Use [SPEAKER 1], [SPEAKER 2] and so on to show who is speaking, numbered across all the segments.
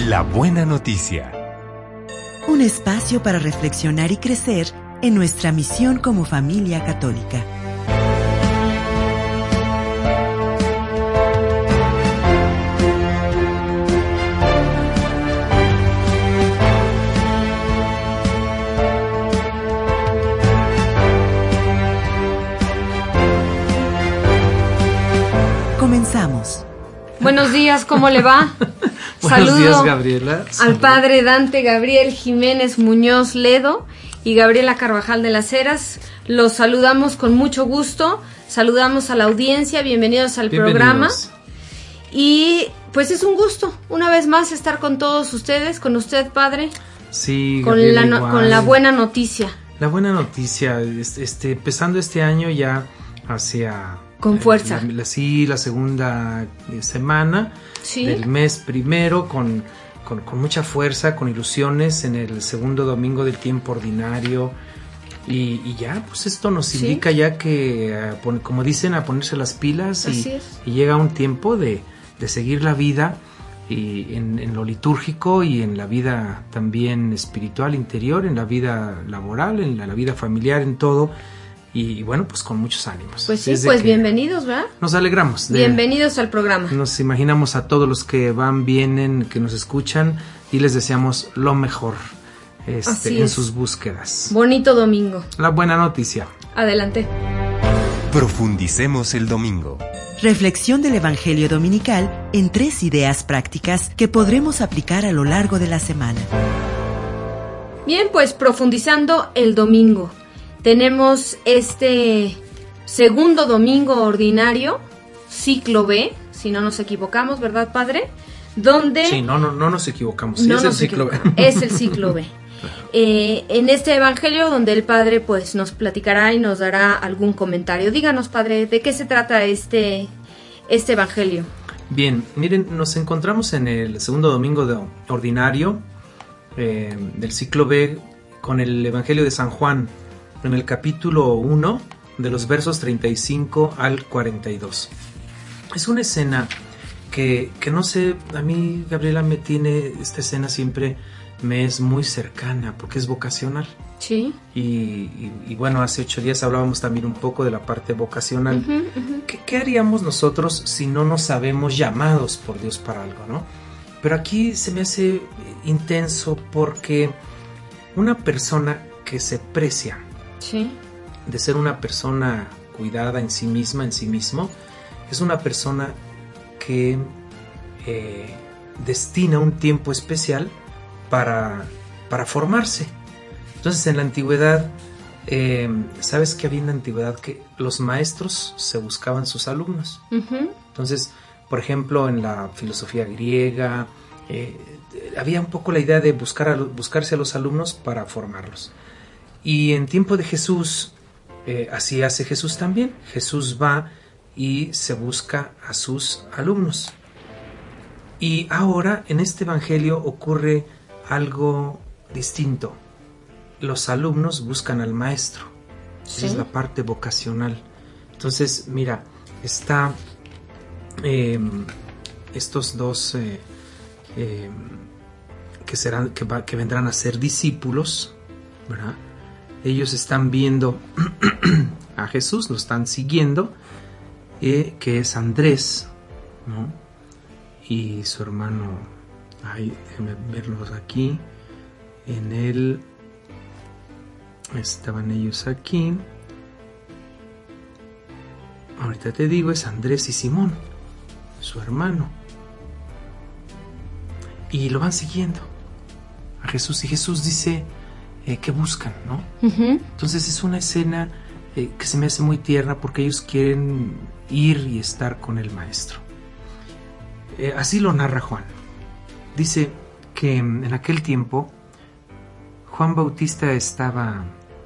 [SPEAKER 1] La buena noticia.
[SPEAKER 2] Un espacio para reflexionar y crecer en nuestra misión como familia católica. Comenzamos.
[SPEAKER 3] Buenos días, ¿cómo le va?
[SPEAKER 4] Buenos días, Gabriela.
[SPEAKER 3] Al padre Dante Gabriel Jiménez Muñoz Ledo y Gabriela Carvajal de las Heras. Los saludamos con mucho gusto. Saludamos a la audiencia. Bienvenidos al programa. Y pues es un gusto, una vez más, estar con todos ustedes, con usted, padre.
[SPEAKER 4] Sí,
[SPEAKER 3] con la buena noticia.
[SPEAKER 4] La buena noticia, empezando este año ya hacia...
[SPEAKER 3] Con fuerza.
[SPEAKER 4] La segunda semana del mes primero, con mucha fuerza, con ilusiones en el segundo domingo del tiempo ordinario. Y ya, pues esto nos indica ya que, como dicen, a ponerse las pilas y llega un tiempo de seguir la vida y en lo litúrgico y en la vida también espiritual interior, en la vida laboral, en la vida familiar, en todo. Y bueno, pues con muchos ánimos.
[SPEAKER 3] Pues sí, pues bienvenidos, ¿verdad?
[SPEAKER 4] Nos alegramos.
[SPEAKER 3] Bienvenidos al programa.
[SPEAKER 4] Nos imaginamos a todos los que van, vienen, que nos escuchan y les deseamos lo mejor en sus búsquedas.
[SPEAKER 3] Bonito domingo.
[SPEAKER 4] La buena noticia.
[SPEAKER 3] Adelante.
[SPEAKER 1] Profundicemos el domingo.
[SPEAKER 2] Reflexión del Evangelio Dominical en 3 ideas prácticas que podremos aplicar a lo largo de la semana.
[SPEAKER 3] Bien, pues profundizando el domingo. Tenemos este segundo domingo ordinario, ciclo B, si no nos equivocamos, ¿verdad, padre? Donde...
[SPEAKER 4] Sí, no nos equivocamos, sí, es el ciclo B.
[SPEAKER 3] Es el ciclo B. En este evangelio donde el padre pues nos platicará y nos dará algún comentario. Díganos, padre, ¿de qué se trata este evangelio?
[SPEAKER 4] Bien, miren, nos encontramos en el segundo domingo ordinario del ciclo B con el evangelio de San Juan, en el capítulo 1, de los versos 35 al 42. Es una escena que no sé, a mí, Gabriela, esta escena siempre me es muy cercana, porque es vocacional.
[SPEAKER 3] Sí.
[SPEAKER 4] Y bueno, hace 8 días hablábamos también un poco de la parte vocacional. ¿Qué haríamos nosotros si no nos sabemos llamados por Dios para algo, no? Pero aquí se me hace intenso porque una persona que se precia de ser una persona cuidada en sí misma, en sí mismo, es una persona que destina un tiempo especial para formarse. Entonces, en la antigüedad, ¿sabes qué había en la antigüedad? Que los maestros se buscaban sus alumnos. Entonces, por ejemplo, en la filosofía griega, había un poco la idea de buscarse a los alumnos para formarlos. Y en tiempo de Jesús, así hace Jesús también. Jesús va y se busca a sus alumnos. Y ahora, en este evangelio, ocurre algo distinto. Los alumnos buscan al maestro. Esa es la parte vocacional. Entonces, mira, está estos dos que vendrán a ser discípulos, ¿verdad? Ellos están viendo a Jesús, lo están siguiendo, que es Andrés, ¿no? Y su hermano, déjenme verlos aquí, estaban ellos aquí, ahorita te digo, es Andrés y Simón, su hermano, y lo van siguiendo a Jesús, y Jesús dice, ¿qué buscan, no? Entonces es una escena que se me hace muy tierna porque ellos quieren ir y estar con el maestro. Así lo narra Juan. Dice que en aquel tiempo Juan Bautista estaba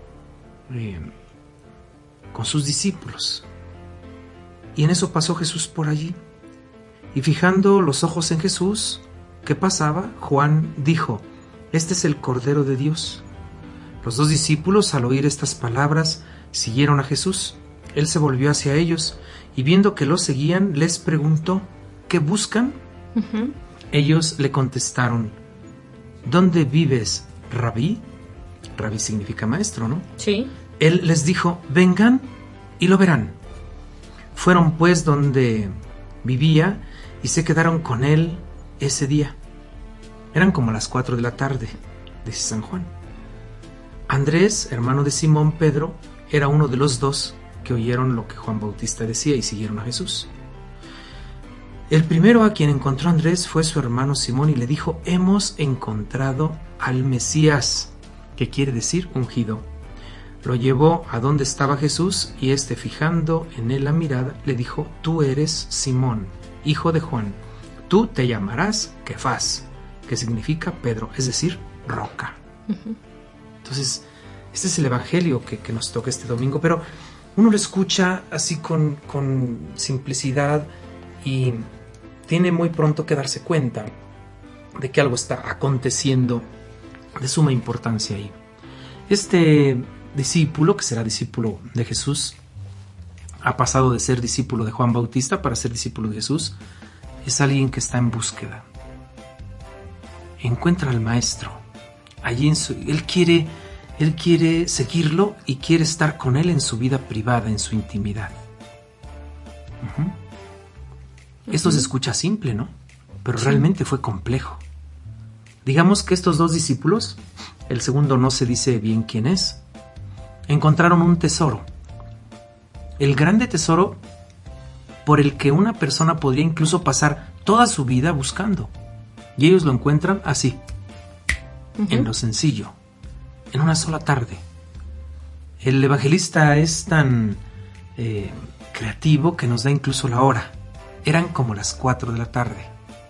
[SPEAKER 4] con sus discípulos y en eso pasó Jesús por allí y fijando los ojos en Jesús, ¿qué pasaba? Juan dijo, este es el Cordero de Dios. Los 2 discípulos, al oír estas palabras, siguieron a Jesús. Él se volvió hacia ellos y viendo que lo seguían, les preguntó, ¿qué buscan? Ellos le contestaron: ¿dónde vives, Rabí? Rabí significa maestro, ¿no?
[SPEAKER 3] Sí.
[SPEAKER 4] Él les dijo: vengan y lo verán. Fueron pues donde vivía y se quedaron con él ese día. Eran como las 4 de la tarde, dice San Juan. Andrés, hermano de Simón Pedro, era uno de los 2 que oyeron lo que Juan Bautista decía y siguieron a Jesús. El primero a quien encontró Andrés fue su hermano Simón y le dijo: hemos encontrado al Mesías, que quiere decir ungido. Lo llevó a donde estaba Jesús y éste, fijando en él la mirada, le dijo: tú eres Simón, hijo de Juan. Tú te llamarás Kefas, que significa Pedro, es decir, roca. Entonces, este es el evangelio que nos toca este domingo, pero uno lo escucha así con simplicidad y tiene muy pronto que darse cuenta de que algo está aconteciendo de suma importancia ahí. Este discípulo, que será discípulo de Jesús, ha pasado de ser discípulo de Juan Bautista para ser discípulo de Jesús. Es alguien que está en búsqueda. Encuentra al maestro. Allí él quiere seguirlo y quiere estar con él en su vida privada, en su intimidad. Esto se escucha simple, ¿no? Pero realmente fue complejo. Digamos que estos 2 discípulos, el segundo no se dice bien quién es, encontraron un tesoro. El grande tesoro por el que una persona podría incluso pasar toda su vida buscando. Y ellos lo encuentran así, en lo sencillo, en una sola tarde. El evangelista es tan creativo que nos da incluso la hora. Eran como las 4 de la tarde.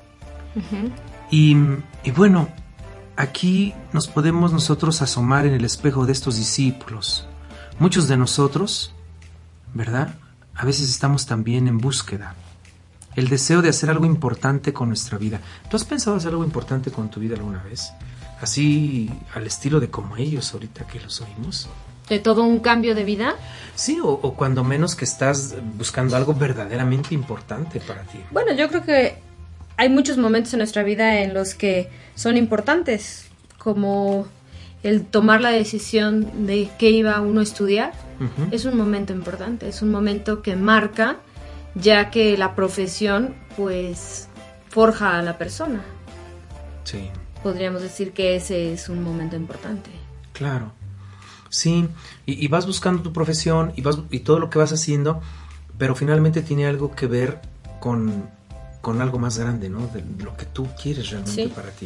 [SPEAKER 4] Y bueno, aquí nos podemos nosotros asomar en el espejo de estos discípulos. Muchos de nosotros, ¿verdad?, a veces estamos también en búsqueda. El deseo de hacer algo importante con nuestra vida. ¿Tú has pensado hacer algo importante con tu vida alguna vez? Así al estilo de como ellos ahorita que los oímos.
[SPEAKER 3] ¿De todo un cambio de vida?
[SPEAKER 4] Sí, o cuando menos que estás buscando algo verdaderamente importante para ti.
[SPEAKER 3] Bueno, yo creo que hay muchos momentos en nuestra vida en los que son importantes, como el tomar la decisión de qué iba uno a estudiar. Es un momento importante, es un momento que marca, ya que la profesión pues forja a la persona.
[SPEAKER 4] Sí.
[SPEAKER 3] Podríamos decir que ese es un momento importante.
[SPEAKER 4] Claro. Sí, y vas buscando tu profesión y todo lo que vas haciendo, pero finalmente tiene algo que ver con algo más grande, ¿no? De lo que tú quieres realmente para ti.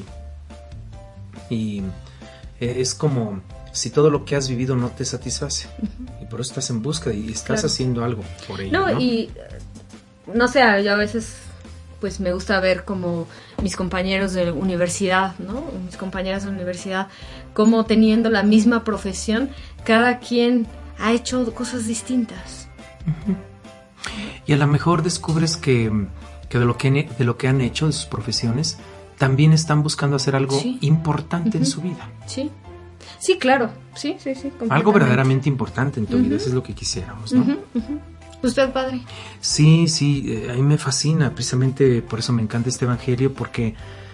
[SPEAKER 4] Y es como si todo lo que has vivido no te satisface. Y por eso estás en búsqueda y estás haciendo algo por ello, ¿no?
[SPEAKER 3] Y no sé, yo a veces pues me gusta ver como mis compañeros de universidad, ¿no? Mis compañeras de universidad, como teniendo la misma profesión, cada quien ha hecho cosas distintas.
[SPEAKER 4] Y a lo mejor descubres que de lo que han hecho, de sus profesiones, también están buscando hacer algo importante en su vida.
[SPEAKER 3] Sí, claro. Sí.
[SPEAKER 4] Algo verdaderamente importante en tu vida, eso es lo que quisiéramos, ¿no?
[SPEAKER 3] ¿Usted, padre?
[SPEAKER 4] Sí, a mí me fascina, precisamente por eso me encanta este evangelio, porque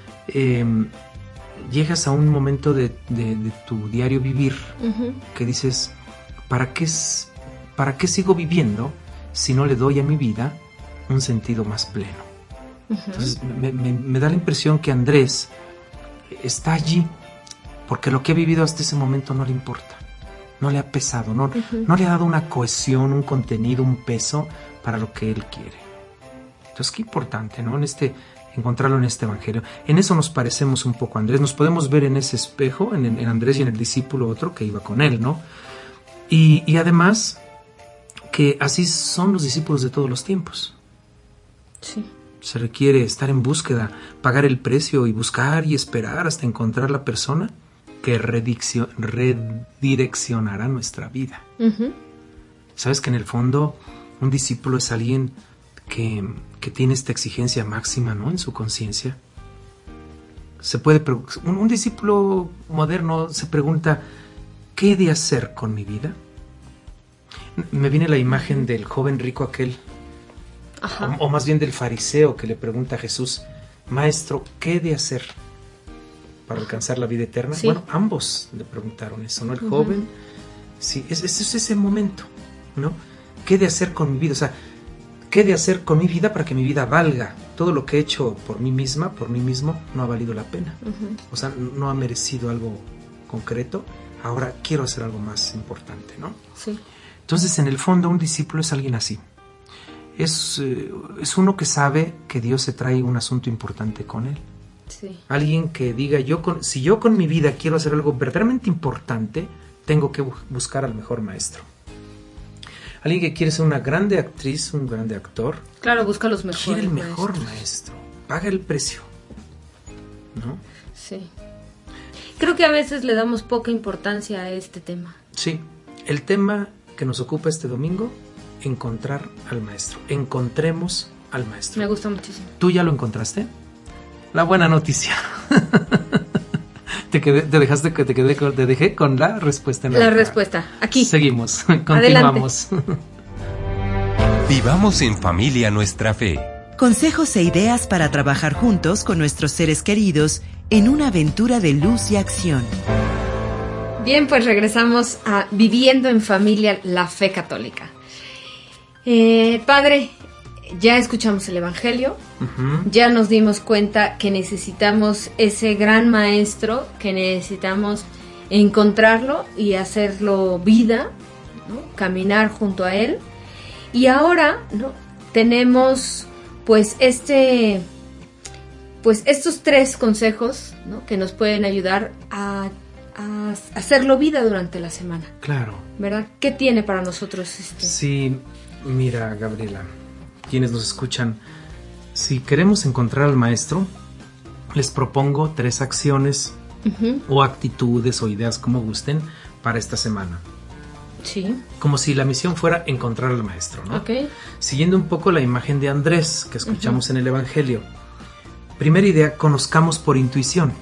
[SPEAKER 4] llegas a un momento de tu diario vivir que dices: ¿para qué sigo viviendo si no le doy a mi vida un sentido más pleno? Entonces me da la impresión que Andrés está allí porque lo que ha vivido hasta ese momento no le importa, no le ha pesado, no le ha dado una cohesión, un contenido, un peso para lo que él quiere. Entonces qué importante, ¿no? Encontrarlo en este evangelio. En eso nos parecemos un poco a Andrés, nos podemos ver en ese espejo, en Andrés y en el discípulo otro que iba con él, ¿no? Y además que así son los discípulos de todos los tiempos.
[SPEAKER 3] Sí.
[SPEAKER 4] Se requiere estar en búsqueda, pagar el precio y buscar y esperar hasta encontrar la persona que redireccionará nuestra vida. Sabes que en el fondo un discípulo es alguien que tiene esta exigencia máxima, ¿no?, en su conciencia. Un discípulo moderno se pregunta: ¿qué he de hacer con mi vida? Me viene la imagen del joven rico aquel, o más bien del fariseo que le pregunta a Jesús: maestro, ¿qué he de hacer para alcanzar la vida eterna?
[SPEAKER 3] Sí.
[SPEAKER 4] Bueno, ambos le preguntaron eso, ¿no? El joven, sí, es ese momento, ¿no? ¿Qué he de hacer con mi vida? O sea, ¿qué he de hacer con mi vida para que mi vida valga? Todo lo que he hecho por mí misma, por mí mismo, no ha valido la pena. O sea, no ha merecido algo concreto. Ahora quiero hacer algo más importante, ¿no?
[SPEAKER 3] Sí.
[SPEAKER 4] Entonces, en el fondo, un discípulo es alguien así. Es uno que sabe que Dios se trae un asunto importante con él.
[SPEAKER 3] Sí.
[SPEAKER 4] Alguien que diga, si yo con mi vida quiero hacer algo verdaderamente importante, tengo que buscar al mejor maestro. Alguien que quiere ser una grande actriz, un grande actor.
[SPEAKER 3] Claro, busca los mejores.
[SPEAKER 4] Quiere el mejor maestro. Paga el precio, ¿no?
[SPEAKER 3] Sí. Creo que a veces le damos poca importancia a este tema.
[SPEAKER 4] Sí. El tema que nos ocupa este domingo, encontrar al maestro. Encontremos al maestro.
[SPEAKER 3] Me gusta muchísimo.
[SPEAKER 4] ¿Tú ya lo encontraste? La buena noticia. Te dejé con la respuesta en
[SPEAKER 3] la respuesta. Aquí.
[SPEAKER 4] Seguimos. Continuamos.
[SPEAKER 1] Vivamos en familia nuestra fe.
[SPEAKER 2] Consejos e ideas para trabajar juntos con nuestros seres queridos en una aventura de luz y acción.
[SPEAKER 3] Bien, pues regresamos a Viviendo en Familia, la Fe Católica. Padre, ya escuchamos el Evangelio, ya nos dimos cuenta que necesitamos ese gran maestro, que necesitamos encontrarlo y hacerlo vida, ¿no? Caminar junto a él. Y ahora, ¿no? Tenemos pues estos 3 consejos, ¿no? Que nos pueden ayudar a hacerlo vida durante la semana.
[SPEAKER 4] Claro.
[SPEAKER 3] ¿Verdad? ¿Qué tiene para nosotros
[SPEAKER 4] Sí, mira, Gabriela, quienes nos escuchan, si queremos encontrar al maestro, les propongo 3 acciones o actitudes o ideas, como gusten, para esta semana.
[SPEAKER 3] Sí.
[SPEAKER 4] Como si la misión fuera encontrar al maestro, ¿no?
[SPEAKER 3] Okay.
[SPEAKER 4] Siguiendo un poco la imagen de Andrés que escuchamos en el Evangelio. Primera idea, conozcamos por intuición.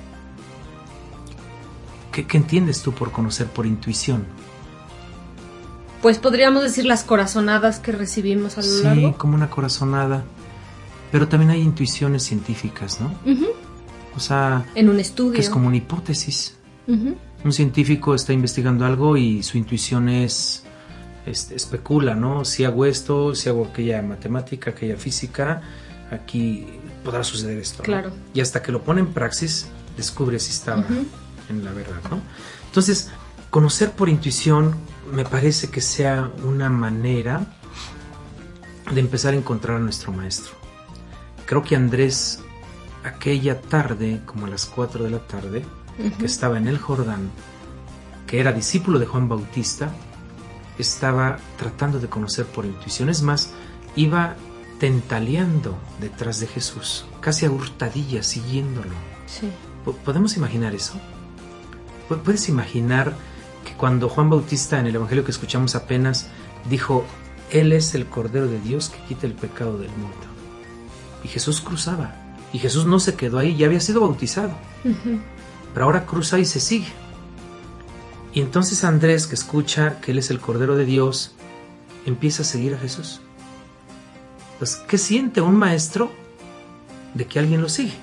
[SPEAKER 4] ¿Qué entiendes tú por conocer por intuición?
[SPEAKER 3] Pues podríamos decir las corazonadas que recibimos a lo largo.
[SPEAKER 4] Sí, como una corazonada. Pero también hay intuiciones científicas, ¿no? O sea,
[SPEAKER 3] en un estudio.
[SPEAKER 4] Que es como una hipótesis. Un científico está investigando algo y su intuición especula, ¿no? Si hago esto, si hago aquella matemática, aquella física, aquí podrá suceder esto.
[SPEAKER 3] Claro.
[SPEAKER 4] ¿No? Y hasta que lo pone en praxis, descubre si estaba en la verdad, ¿no? Entonces, conocer por intuición me parece que sea una manera de empezar a encontrar a nuestro maestro. Creo que Andrés, aquella tarde, como a las 4 de la tarde, que estaba en el Jordán, que era discípulo de Juan Bautista, estaba tratando de conocer por intuición. Es más, iba tentaleando detrás de Jesús, casi a hurtadillas, siguiéndolo.
[SPEAKER 3] Sí.
[SPEAKER 4] ¿Podemos imaginar eso? ¿Puedes imaginar que cuando Juan Bautista, en el Evangelio que escuchamos apenas, dijo, Él es el Cordero de Dios que quita el pecado del mundo? Y Jesús cruzaba. Y Jesús no se quedó ahí, ya había sido bautizado. Pero ahora cruza y se sigue. Y entonces Andrés, que escucha que Él es el Cordero de Dios, empieza a seguir a Jesús. Entonces, ¿qué siente un maestro de que alguien lo sigue?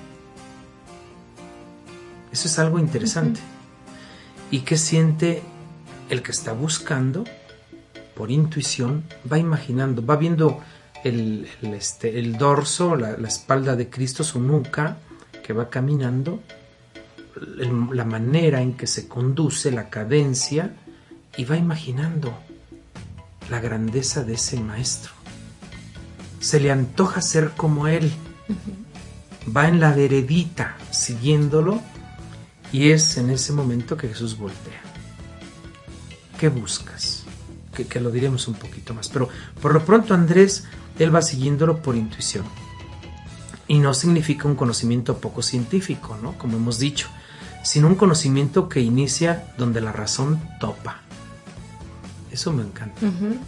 [SPEAKER 4] Eso es algo interesante. ¿Y qué siente el que está buscando? Por intuición, va imaginando, va viendo el dorso, la espalda de Cristo, su nuca, que va caminando, la manera en que se conduce, la cadencia, y va imaginando la grandeza de ese maestro. Se le antoja ser como él. Va en la veredita siguiéndolo, y es en ese momento que Jesús voltea. ¿Qué buscas? Que lo diremos un poquito más, pero por lo pronto Andrés, él va siguiéndolo por intuición. Y no significa un conocimiento poco científico, ¿no? Como hemos dicho, sino un conocimiento que inicia donde la razón topa. Eso me encanta.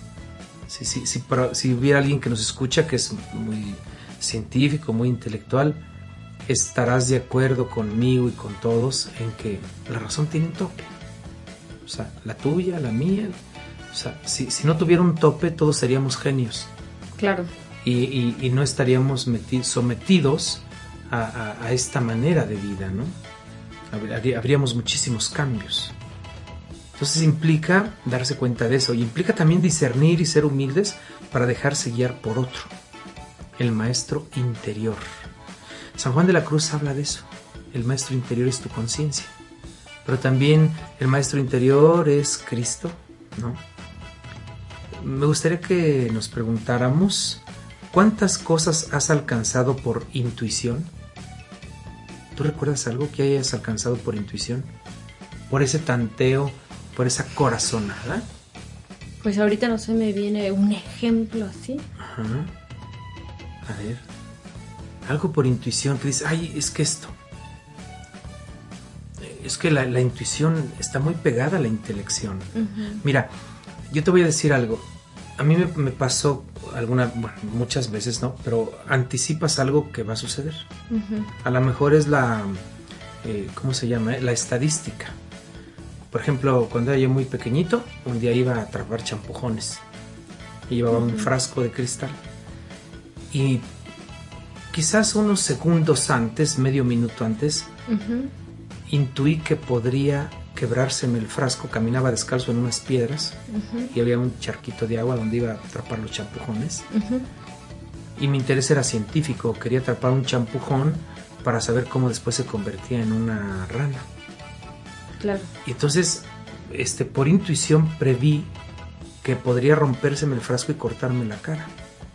[SPEAKER 4] Si hubiera alguien que nos escucha que es muy científico, muy intelectual, estarás de acuerdo conmigo y con todos en que la razón tiene un tope. O sea, la tuya, la mía. O sea, si no tuviera un tope, todos seríamos genios.
[SPEAKER 3] Claro.
[SPEAKER 4] Y no estaríamos sometidos a esta manera de vida, ¿no? Habríamos muchísimos cambios. Entonces implica darse cuenta de eso, y implica también discernir y ser humildes para dejarse guiar por otro, el maestro interior. San Juan de la Cruz habla de eso. El maestro interior es tu conciencia, pero también el maestro interior es Cristo, ¿no? Me gustaría que nos preguntáramos, ¿cuántas cosas has alcanzado por intuición? ¿Tú recuerdas algo que hayas alcanzado por intuición? ¿Por ese tanteo, por esa corazonada?
[SPEAKER 3] Pues ahorita no se me viene un ejemplo así.
[SPEAKER 4] Ajá. A ver, algo por intuición que dices, ay, es que esto. Es que la intuición está muy pegada a la intelección. Mira, yo te voy a decir algo. A mí me pasó muchas veces, ¿no? Pero anticipas algo que va a suceder. A lo mejor es ¿cómo se llama? La estadística. Por ejemplo, cuando era yo muy pequeñito, un día iba a atrapar champujones. Y llevaba un frasco de cristal. Y quizás unos segundos antes, medio minuto antes, intuí que podría quebrárseme el frasco. Caminaba descalzo en unas piedras y había un charquito de agua donde iba a atrapar los champujones. Y mi interés era científico. Quería atrapar un champujón para saber cómo después se convertía en una rana.
[SPEAKER 3] Claro.
[SPEAKER 4] Y entonces, por intuición preví que podría rompérseme el frasco y cortarme la cara.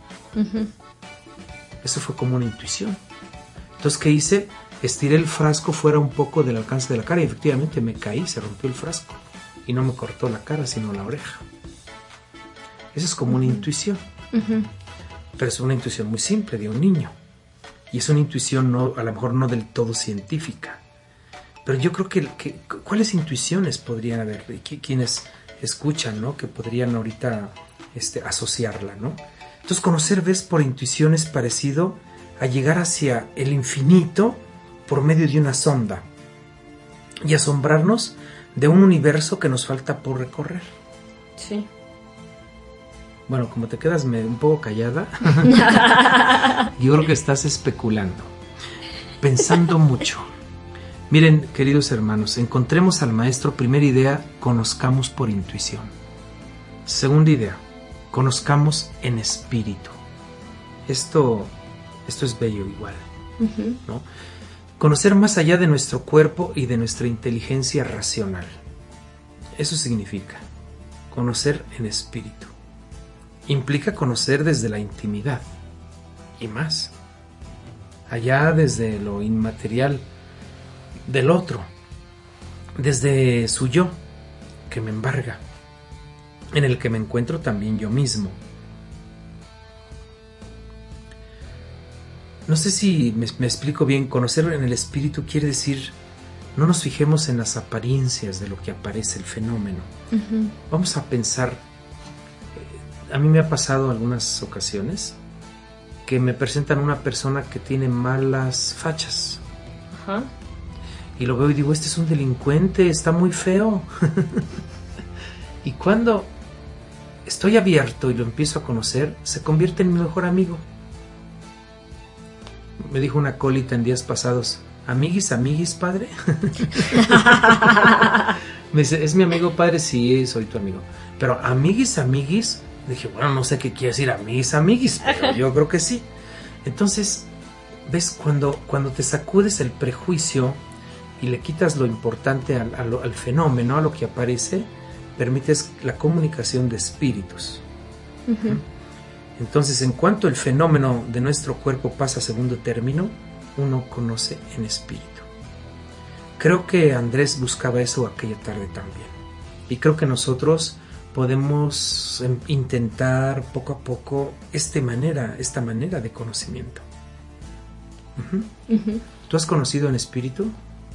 [SPEAKER 4] Eso fue como una intuición. Entonces, ¿qué hice? Estiré el frasco fuera un poco del alcance de la cara y efectivamente me caí, se rompió el frasco. Y no me cortó la cara, sino la oreja. Eso es como una intuición. Pero es una intuición muy simple de un niño. Y es una intuición a lo mejor no del todo científica. Pero yo creo que ¿cuáles intuiciones podrían haber? Quienes escuchan, ¿no? Que podrían ahorita asociarla, ¿no? Entonces, conocer ves por intuición es parecido a llegar hacia el infinito por medio de una sonda y asombrarnos de un universo que nos falta por recorrer.
[SPEAKER 3] Sí.
[SPEAKER 4] Bueno, como te quedas un poco callada, yo creo que estás especulando, pensando mucho. Miren, queridos hermanos, encontremos al maestro. Primera idea, conozcamos por intuición. Segunda idea, conozcamos en espíritu. Esto es bello igual, ¿no? Conocer más allá de nuestro cuerpo y de nuestra inteligencia racional. Eso significa conocer en espíritu. Implica conocer desde la intimidad y más, allá desde lo inmaterial del otro, desde su yo que me embarga, en el que me encuentro también yo mismo. No sé si me explico bien. Conocer en el espíritu quiere decir, no nos fijemos en las apariencias de lo que aparece, el fenómeno. Vamos a pensar. A mí me ha pasado algunas ocasiones que me presentan una persona que tiene malas fachas. Y lo veo y digo, este es un delincuente, está muy feo. Y cuando estoy abierto y lo empiezo a conocer, se convierte en mi mejor amigo. Me dijo una acólita en días pasados, amiguis, padre. Me dice, ¿es mi amigo, padre? Sí, soy tu amigo. Pero amiguis, dije, bueno, no sé qué quiere decir amiguis, pero yo creo que sí. Entonces, ¿ves? Cuando te sacudes el prejuicio y le quitas lo importante al fenómeno, a lo que aparece, permites la comunicación de espíritus. Entonces, en cuanto el fenómeno de nuestro cuerpo pasa a segundo término, uno conoce en espíritu. Creo que Andrés buscaba eso aquella tarde también. Y creo que nosotros podemos intentar poco a poco esta manera de conocimiento. ¿Tú has conocido en espíritu?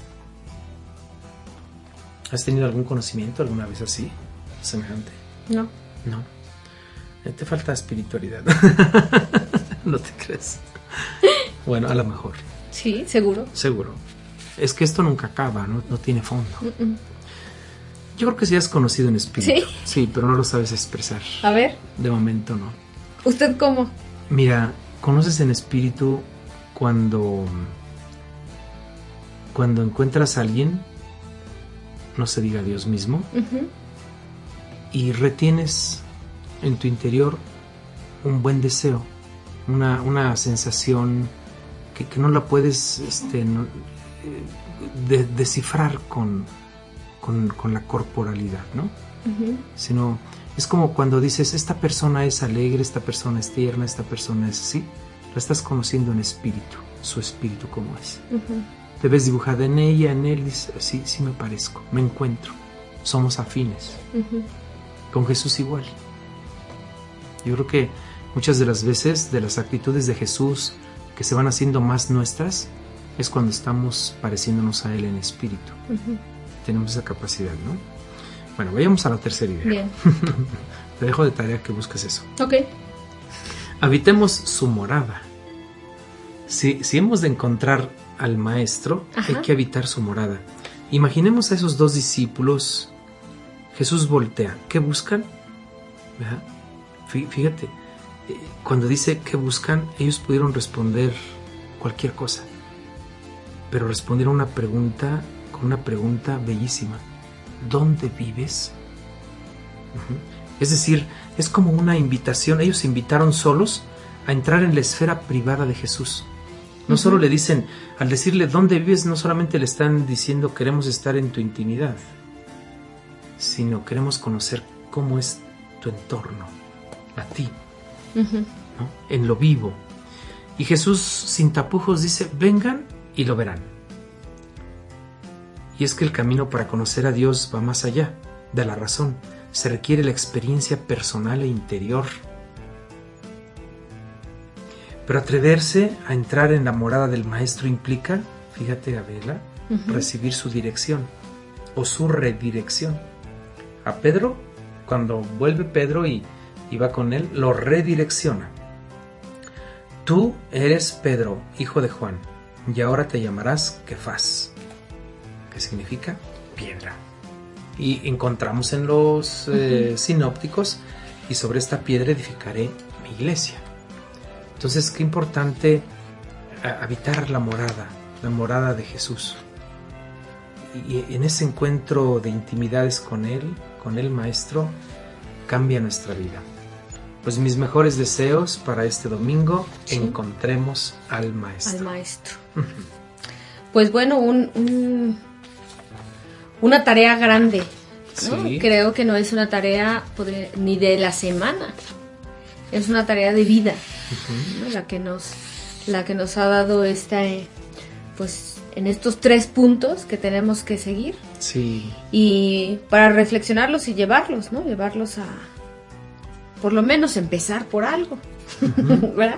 [SPEAKER 4] ¿Has tenido algún conocimiento alguna vez así, semejante?
[SPEAKER 3] No.
[SPEAKER 4] Te falta espiritualidad. ¿No te crees? Bueno, a lo mejor.
[SPEAKER 3] Sí, seguro. Es
[SPEAKER 4] que esto nunca acaba, no tiene fondo. Yo creo que sí has conocido en espíritu.
[SPEAKER 3] ¿Sí?
[SPEAKER 4] Sí, pero no lo sabes expresar.
[SPEAKER 3] A ver.
[SPEAKER 4] De momento no.
[SPEAKER 3] ¿Usted cómo?
[SPEAKER 4] Mira, conoces en espíritu cuando cuando encuentras a alguien, no se diga Dios mismo, y retienes en tu interior un buen deseo, una sensación que no la puedes descifrar con la corporalidad, ¿no? Sino es como cuando dices, esta persona es alegre, esta persona es tierna, esta persona es así, la estás conociendo en espíritu, su espíritu como es. Te ves dibujada en ella, en él, dices, sí me parezco, me encuentro, somos afines. Con Jesús igual. Yo creo que muchas de las veces de las actitudes de Jesús que se van haciendo más nuestras es cuando estamos pareciéndonos a Él en espíritu. Tenemos esa capacidad, ¿no? Bueno, vayamos a la tercera idea. Bien. Te dejo de tarea que busques eso.
[SPEAKER 3] Ok.
[SPEAKER 4] Habitemos su morada. Si hemos de encontrar al Maestro, hay que habitar su morada. Imaginemos a esos dos discípulos. Jesús voltea. ¿Qué buscan? ¿Verdad? Fíjate, cuando dice ¿qué buscan? Ellos pudieron responder cualquier cosa, pero respondieron una pregunta con una pregunta bellísima. ¿Dónde vives? Es decir, es como una invitación. Ellos se invitaron solos a entrar en la esfera privada de Jesús. No solo le dicen, al decirle ¿dónde vives? No solamente le están diciendo queremos estar en tu intimidad, sino queremos conocer cómo es tu entorno, a ti, ¿no? En lo vivo. Y Jesús sin tapujos dice, vengan y lo verán. Y es que el camino para conocer a Dios va más allá de la razón. Se requiere la experiencia personal e interior. Pero atreverse a entrar en la morada del Maestro implica, fíjate Gabriela, recibir su dirección o su redirección. A Pedro, cuando vuelve Pedro y va con él, lo redirecciona. Tú eres Pedro, hijo de Juan, y ahora te llamarás Kefas, que significa piedra. Y encontramos en los sinópticos, y sobre esta piedra edificaré mi iglesia. Entonces, qué importante habitar la morada de Jesús. Y en ese encuentro de intimidades con Él, con el Maestro, cambia nuestra vida. Pues mis mejores deseos para este domingo, encontremos al Maestro.
[SPEAKER 3] Al Maestro. Pues bueno, una tarea grande, ¿no? Sí. Creo que no es una tarea ni de la semana, es una tarea de vida, ¿no? la que nos ha dado pues en estos 3 puntos que tenemos que seguir.
[SPEAKER 4] Sí.
[SPEAKER 3] Y para reflexionarlos y llevarlos, ¿no? Llevarlos a, por lo menos, empezar por algo, ¿verdad?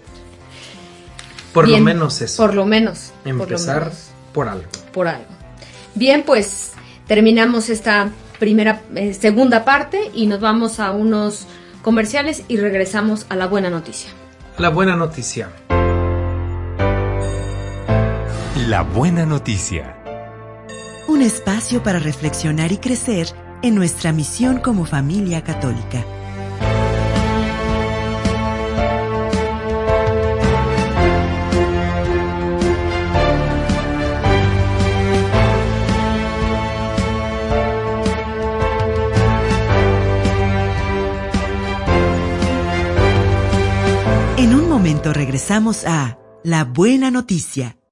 [SPEAKER 4] Por lo menos eso.
[SPEAKER 3] Por lo menos.
[SPEAKER 4] Empezar por algo.
[SPEAKER 3] Por algo. Bien, pues terminamos esta segunda parte y nos vamos a unos comerciales y regresamos a la buena noticia.
[SPEAKER 4] La buena noticia.
[SPEAKER 1] La buena noticia.
[SPEAKER 2] Un espacio para reflexionar y crecer en nuestra misión como familia católica. En un momento regresamos a La Buena Noticia.